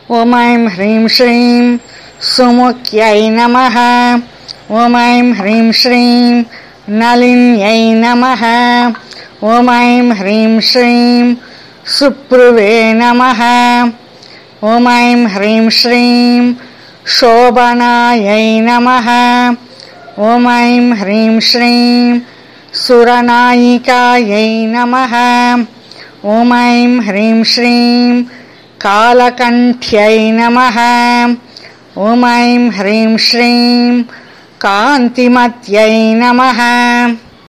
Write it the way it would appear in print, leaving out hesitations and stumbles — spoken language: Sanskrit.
ॐ ऐं ह्रीं श्रीं सुमुख्यै नमः। ॐ ऐं ह्रीं श्रीं नलिन्यै नमः। ॐ ऐं ह्रीं श्रीं सुप्रुवे नमः। ॐ ऐं ह्रीं श्रीं शोभनायै नमः। ॐ ऐं ह्रीं श्रीं सुरनायिकायै नमः। ॐ ऐं ह्रीं श्रीं कालकण्ठ्यै नमः। ॐ ऐं ह्रीं श्रीं कान्तिमत्यै नमः।